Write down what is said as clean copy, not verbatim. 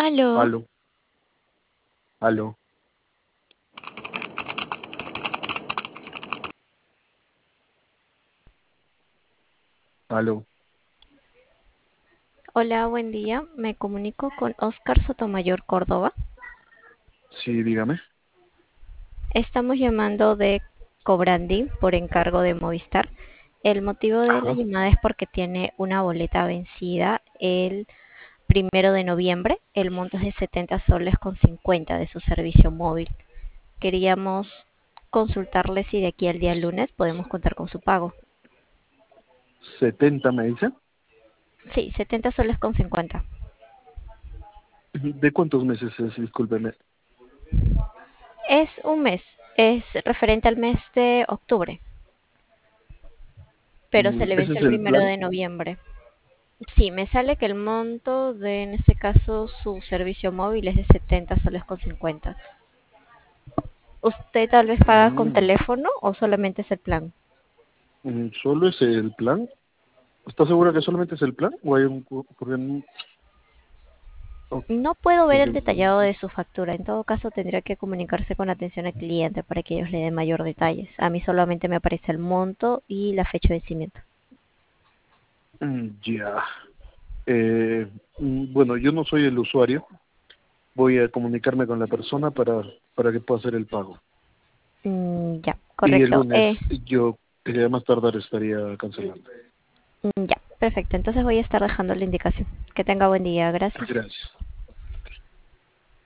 Aló, Aló, aló, aló. hola, buen día. Me comunico con Oscar Sotomayor Córdoba. Sí, dígame. Estamos llamando de Cobranding por encargo de Movistar. El motivo de la Ajá. llamada es porque tiene una boleta vencida el 1 de noviembre. El monto es de 70 soles con 50 de su servicio móvil. Queríamos consultarle si de aquí al día lunes podemos contar con su pago. 70 me dice. Sí, 70 soles con 50. ¿De cuántos meses es? Discúlpeme. Es un mes, es referente al mes de octubre, pero se le ¿Ese vence es el el primero plan? de noviembre. Sí, me sale que el monto de, en este caso, su servicio móvil es de 70 soles con 50. ¿Usted tal vez paga con Mm, teléfono o solamente es el plan? ¿Solo es el plan? ¿Está segura que solamente es el plan? ¿O hay un... o- No puedo ver porque, el detallado de su factura. En todo caso, tendría que comunicarse con atención al cliente para que ellos le den mayor detalles. A mí solamente me aparece el monto y la fecha de vencimiento. ya. Bueno, yo no soy el usuario. Voy a comunicarme con la persona para que pueda hacer el pago. Ya, Y el correcto. lunes yo, más tardar, estaría cancelando. Ya, perfecto. Entonces voy a estar dejando la indicación. Que tenga buen día. Gracias. Gracias.